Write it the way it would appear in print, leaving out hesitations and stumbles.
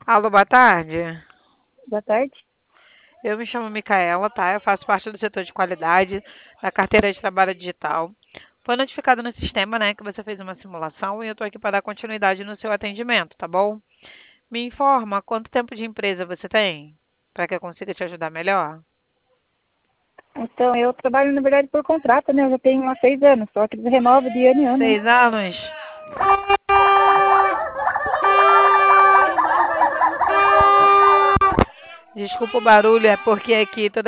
Alô, boa tarde. Boa tarde. Eu me chamo Micaela, tá? Eu faço parte do setor de qualidade da carteira de trabalho digital. Foi notificado no sistema, né, que você fez uma simulação e eu tô aqui para dar continuidade no seu atendimento, tá bom? Me informa quanto tempo de empresa você tem, para que eu consiga te ajudar melhor. Então, eu trabalho, na verdade, por contrato, né? Eu já tenho há 6 anos, só que eles renovam de ano em ano, né? 6 anos? Desculpa o barulho, é porque aqui toda